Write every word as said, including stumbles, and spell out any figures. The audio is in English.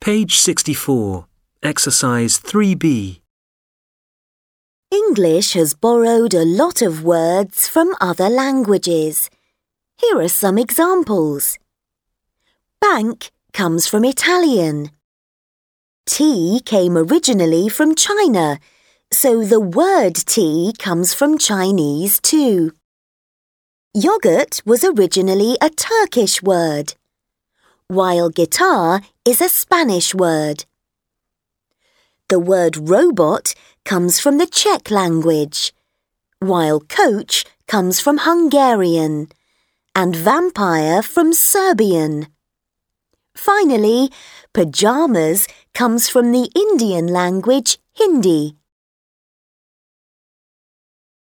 Page sixty-four, Exercise three B. English has borrowed a lot of words from other languages. Here are some examples. Bank comes from Italian. Tea came originally from China, so the word tea comes from Chinese too. Yogurt was originally a Turkish word, while guitar is a Spanish word. The word robot comes from the Czech language, while coach comes from Hungarian, and vampire from Serbian. Finally, pajamas comes from the Indian language Hindi.